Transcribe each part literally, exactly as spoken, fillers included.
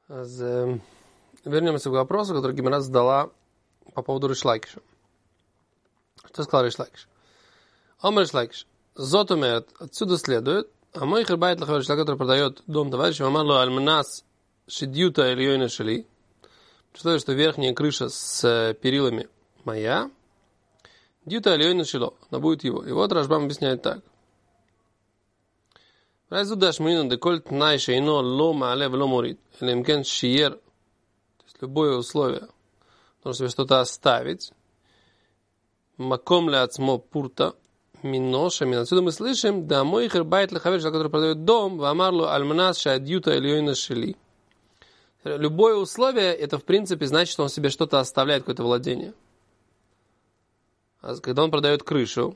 Вернемся к вопросу, который Гемара задала по поводу Риш Лакиша. Что сказал Риш Лакиш? Омар Риш Лакиш. Зот умерет, отсюда следует, а мой хербайт лахавер, человек, который продает дом товарища, амарлу альмнас шидюта или йойна шели, представляю, что верхняя крыша с перилами моя, дюта или йойна шело, она будет его. И вот Рашбам объясняет так. Разудаш мнину деколь тнай шейно ло маале вло морит, или имкен шиер, то есть любое условие, нужно себе что-то оставить, маком ля ацмо пурта, миношами. Отсюда мы слышим, да мой хербайт лехавер, который продает дом, вамарлу альмнас шадюта или йойна шели. Любое условие, это в принципе значит, что он себе что-то оставляет, какое-то владение. А когда он продает крышу,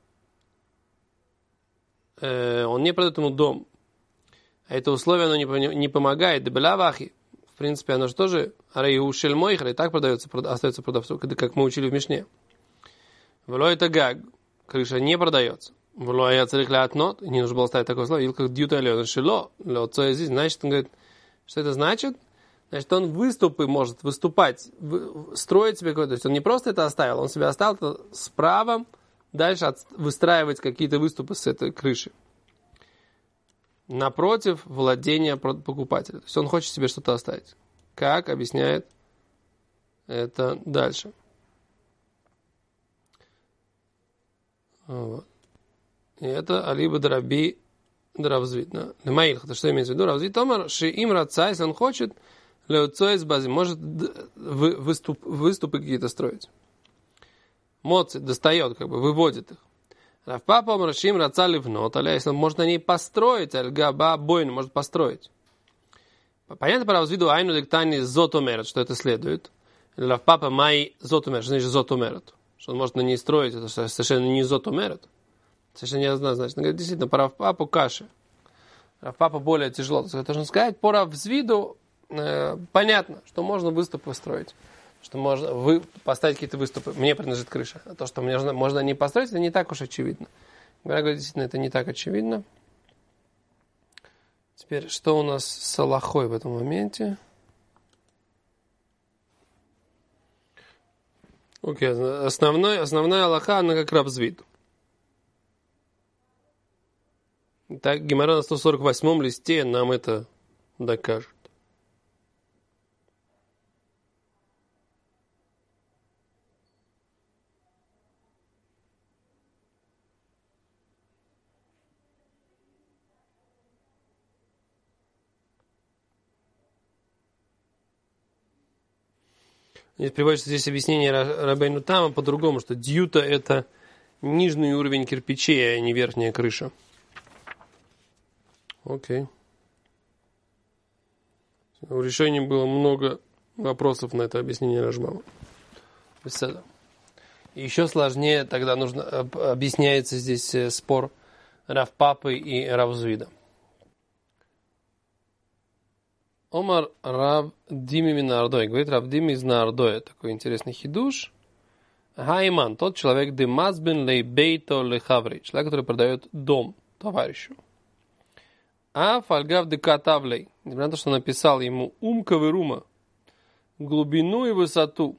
э, он не продает ему дом. А это условие, оно не, не помогает. Дебелявахи, в принципе, оно же тоже арейушель мойхер, и так продается, остается продавцу, как мы учили в Мишне. Влой это гаг. Крыша не продается. Влой я царих лятнот, не нужно было ставить такое слово, или как дьюта лён шило, лёцо здесь, значит, он говорит, что это значит? Значит, он выступы может выступать, строить себе какой-то, то есть он не просто это оставил, он себе оставил это с правом дальше от, выстраивать какие-то выступы с этой крыши. Напротив владения покупателя. То есть он хочет себе что-то оставить. Как объясняет это дальше. Вот. И это алиба драби дравзвид. Лемаилх, это что имеется в виду? Равзвид томар, ши им раца, если он хочет, леуцо из базы, может выступ, выступы какие-то строить. Моци достает, как бы выводит их. Равпапа мрашим раца ливнот, аля, если он может на ней построить, альгаба бойн может построить. Понятно, по равзвиду айну лектани зотомерет, что это следует. Равпапа май зотомерет, что значит зотомерет? Что он может на ней строить, это совершенно не зотомерет. Совершенно не однозначно. Он говорит, действительно, по Равпапу каши. Равпапа более тяжело. Это должен сказать, по Равзвиду э, понятно, что можно выступы строить. Что можно вы, поставить какие-то выступы. Мне принадлежит крыша. А то, что мне можно, можно не построить, это не так уж очевидно. Говоря, действительно, это не так очевидно. Теперь, что у нас с Алахой в этом моменте? Окей, okay. Основной, основная Алаха, она как Равзвид. Так, Гемара на сто сорок восьмом листе нам это докажет. Здесь приводится здесь объяснение Рабейну Тама по-другому, что дьюта это нижний уровень кирпичей, а не верхняя крыша. Окей. В решении было много вопросов на это объяснение Рашбама. Беседа. И еще сложнее тогда нужно объясняется здесь спор Равпапы и Равзвида. Омар Рав Дими Минардой. Говорит Рав Дими из Нардоя. Такой интересный хидуш. Гайман. Тот человек демазбен лейбейто лехаври. Человек, который продает дом товарищу. А фальгав декатавлей. Несмотря на то, что написал ему умка верума. Глубину и высоту.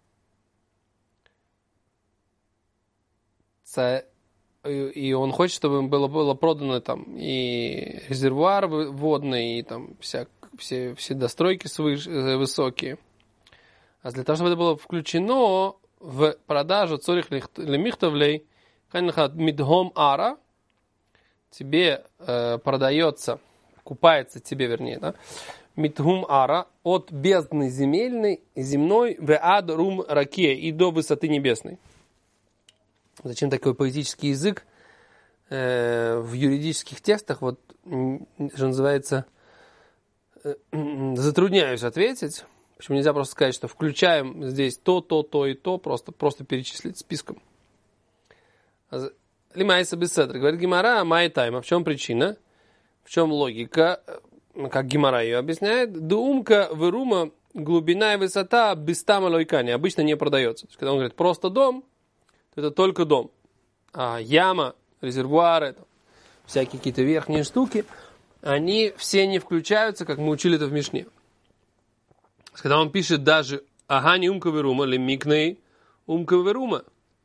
И он хочет, чтобы было, было продано там и резервуар водный, и там вся Все, все достройки свыше, высокие. А для того, чтобы это было включено в продажу цорих лемихтовлей, мидхом ара, тебе э, продается, купается тебе, вернее, да, мидхум ара, от бездны земельной, земной, в ад рум ракия, и до высоты небесной. Зачем такой поэтический язык э, в юридических текстах, вот, что называется, затрудняюсь ответить. Почему нельзя просто сказать, что включаем здесь то, то, то и то, просто, просто перечислить списком. Лимайса беседр. Говорит Гемара, май тайм. А в чем причина? В чем логика? Как Гемара ее объясняет. Думка верума, глубина и высота без тама лойкани. Обычно не продается. То есть, когда он говорит просто дом, то это только дом. А яма, резервуары, там, всякие какие-то верхние штуки, они все не включаются, как мы учили это в Мишне. Когда он пишет даже Агани умковерума, лемикней умковерума.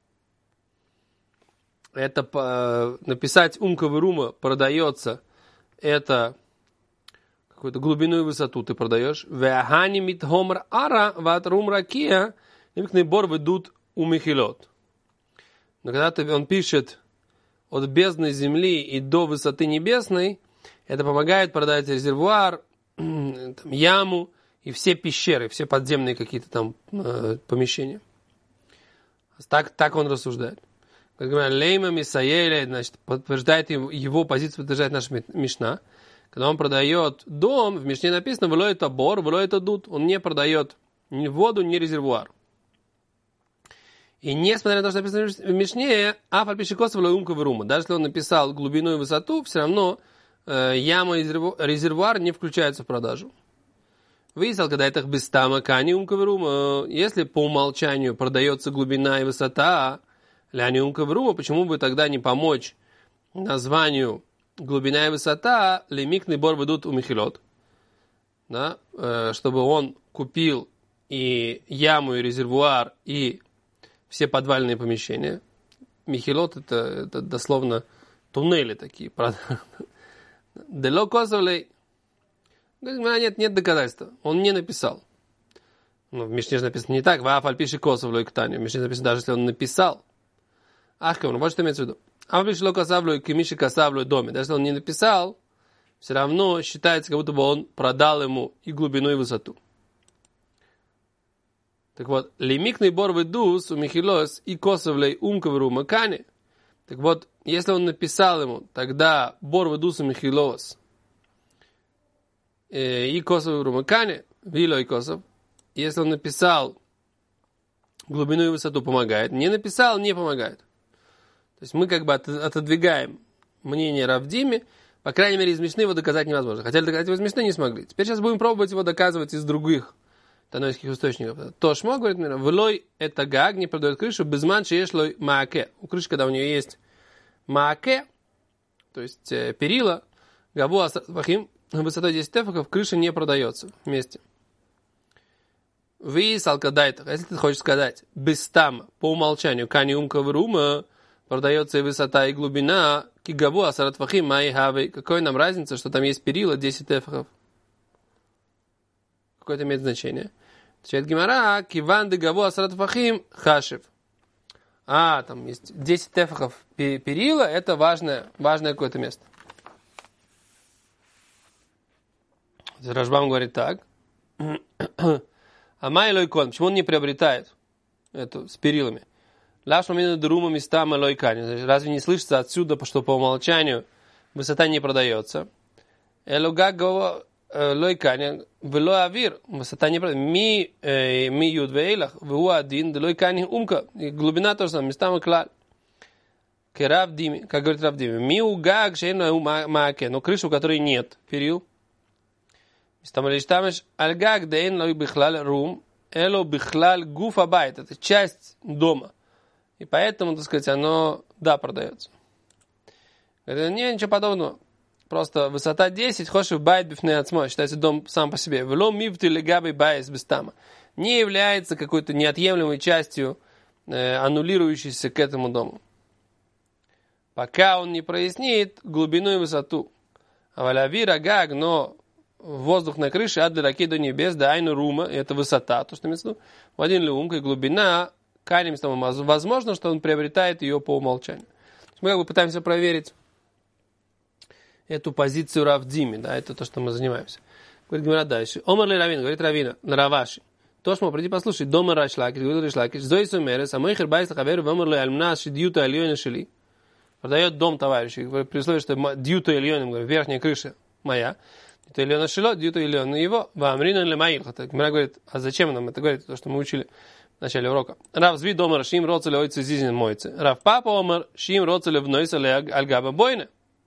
Это по, написать умковерума продается, это какую-то глубину и высоту ты продаешь. Веагани митхомр ара ватрум ракия лемикней бор ведут умихилот. Но когда ты, он пишет от бездны земли и до высоты небесной, это помогает продать резервуар, там, яму и все пещеры, все подземные какие-то там э, помещения. Так, так он рассуждает. Как говорят, лейма мисаеля, значит, подтверждает его, его позицию, подтверждает наша Мишна. Когда он продает дом, в Мишне написано, вло это бор, вло это дуд. Он не продает ни воду, ни резервуар. И несмотря на то, что написано в Мишне, афальпишикос вло умка верума. Даже если он написал глубину и высоту, все равно э, яма и резервуар не включаются в продажу. Выяснил, когда это бестама кани умковерума, если по умолчанию продается глубина и высота, ляни умковерума, почему бы тогда не помочь названию глубина и высота, лемикный бор ведут у михилот, да, чтобы он купил и яму, и резервуар, и все подвальные помещения. Михилот это, это дословно туннели такие, правда? Дело косовлей. Нет, нет доказательства. Он не написал. Ну, в Мишне же написано не так. Вафаль пишет косовлю и ктанию. В Мишне написано, даже если он написал. Ах, как он, вот что имеется в виду. А пишет косавлю и кемиши косавлю доме. Даже если он не написал, все равно считается, как будто бы он продал ему и глубину, и высоту. Так вот, лимикный бор ведус у михилос и косовлей умковру макане. Так вот, если он написал ему, тогда бор ведус у михилос и косов в румакане, вило и косов. Если он написал глубину и высоту, помогает. Не написал, не помогает. То есть мы как бы отодвигаем мнение Рав Дими. По крайней мере, из Мишны его доказать невозможно. Хотели доказать его из Мишны, не смогли. Теперь сейчас будем пробовать его доказывать из других танойских источников. Тошмо, говорит, влой это гаг, не продает крышу, без манши ешлой мааке. У крыши, когда у нее есть мааке, то есть э, перила, габу асфахим, высотой десять тефахов, крыша не продается вместе. Вы салкадайтах, если ты хочешь сказать, без там, по умолчанию, кани умка врума, продается и высота, и глубина, кигабу асаратфахим, май хавей, какой нам разница, что там есть перила десять тефахов? Какое это имеет значение? Отвечает Гемара, киван де габу асаратфахим, хашев. А, там есть десять тефахов перила, это важное, важное какое-то место. Рашбам говорит так. А май кон, почему он не приобретает это с перилами? Лашмамина друма места лойкани. Разве не слышится отсюда, что по умолчанию высота не продается? Элугаго лойкани, вело авир, высота не продается. Ми ми юдвейлах, ву один, лойкани умка. Глубина тоже самое, места клаль. Керав дими, как говорит Рав Дими. Ми угаг шейно мааке, но крышу, у которой нет перил. Истамалиштамеш альгаг дейн лой бихлаль рум, эло бихлаль гуф абайт. Это часть дома. И поэтому, так сказать, оно, да, продается. Говорит, не, ничего подобного. Просто высота десять, хочешь в байт бифней ацмо, считается дом сам по себе. Вло мивти легабой байс бестама. Не является какой-то неотъемлемой частью, э, аннулирующейся к этому дому. Пока он не прояснит глубину и высоту. А валявира гаг, но воздух на крыше от раки до небес, да айну рума, это высота, то, что имеется в виду, в один люмка и глубина, канем с возможно, что он приобретает ее по умолчанию. Мы как бы пытаемся проверить эту позицию Рав Дими, да, это то, что мы занимаемся. Говорит Гемара дальше. Омар ли Равин, говорит Равина, на Раваши. Тошмо, приди послушай, дома Рашлакиш, говорит Рашлакиш, зой сумерес, а мой хербайс лахаверу, вомар ли альмнас, шидьюта альйона шили. Продает дом товарищей, при условии, что дьюта альйоном, верхняя крыша моя, дьюта альйона шило, дьюта альйона его, вамрина ли маил. Гемара говорит, а зачем нам это говорит, то, что мы учили в начале урока. Рав зви домар, шим роцеле ойце зизин мойце. Рав папа омар, шим роцеле внойсале альгаба бойне.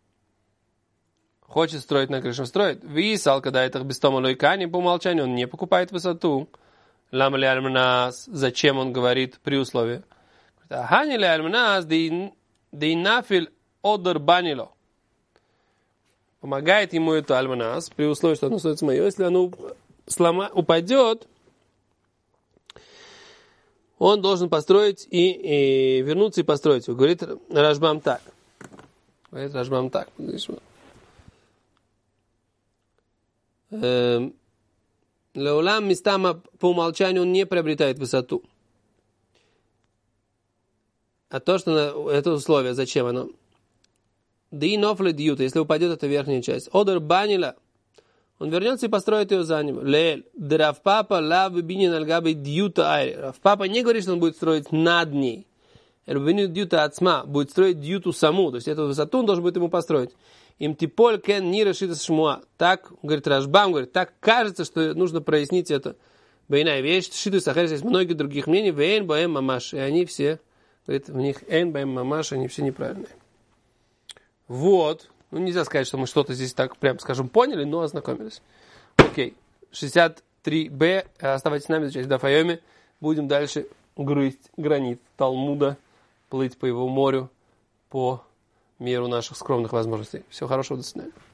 Хочет строить на крыше, строит. Висал, когда это без тома лойкани, по умолчанию он не покупает высоту. Лама ли альмнас, зачем он говорит при условии? Хани ли альмнас, дейнафиль одер банило. Помогает ему это альмнас, при условии, что оно стоит мое. Если оно слома, упадет, он должен построить и, и вернуться и построить. Говорит Рашбам так. Говорит Рашбам так. Леулам местама по умолчанию он не приобретает высоту. А то, что это условие, зачем оно? Динофле дьюта, если упадет эта верхняя часть. Одер банила, он вернется и построит ее за ним. Лель, Равпапа лав бинин альгабы дьюта айри. Равпапа не говорит, что он будет строить над ней. Эльбинин дьюта ацма, будет строить дьюту саму. То есть эту высоту он должен будет ему построить. Им типоль кен не решит шмуа. Так, говорит Рашбам, говорит, так кажется, что нужно прояснить это. Бейная вещь, шиту сахарис, есть многие других мнений, вейн баэм мамаш. И они все, говорит, в них эйн баэм мамаш, они все неправильные. Вот. Ну, нельзя сказать, что мы что-то здесь так, прям скажем, поняли, но ознакомились. Окей. шестьдесят три бэ. Оставайтесь с нами, изучайте Даф Йоми. Будем дальше грызть гранит Талмуда, плыть по его морю, по меру наших скромных возможностей. Всего хорошего, до свидания.